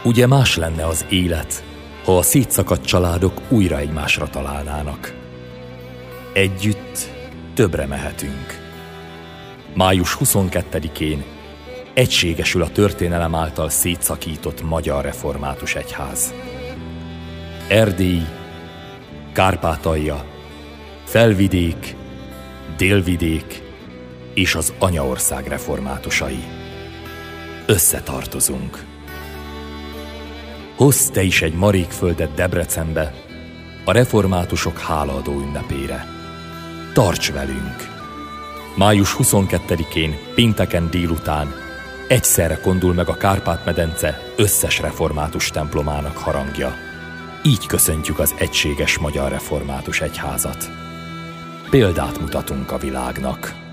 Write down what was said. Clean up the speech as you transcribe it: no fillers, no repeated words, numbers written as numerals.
Ugye más lenne az élet, ha a szétszakadt családok újra egymásra találnának. Együtt többre mehetünk. Május 22-én egységesül a történelem által szétszakított magyar református egyház. Erdély, Kárpátalja, Felvidék, Délvidék és az anyaország reformátusai. Összetartozunk. Hozz te is egy marékföldet Debrecenbe a reformátusok hálaadó ünnepére. Tarts velünk! Május 22-én pénteken délután egyszerre kondul meg a Kárpát-medence összes református templomának harangja. Így köszöntjük az egységes magyar református egyházat. Példát mutatunk a világnak.